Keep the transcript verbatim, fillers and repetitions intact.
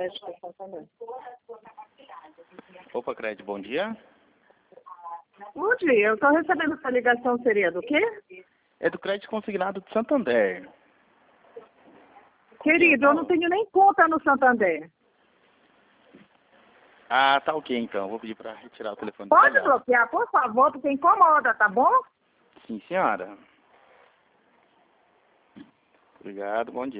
Crédito Santander. Opa, Crédito, bom dia. Bom dia, eu estou recebendo essa ligação, seria do quê? É do Crédito Consignado de Santander. Querido, eu não tenho nem conta no Santander. Ah, tá ok então. Vou pedir para retirar o telefone. Pode bloquear, por favor, porque incomoda, tá bom? Sim, senhora. Obrigado, bom dia.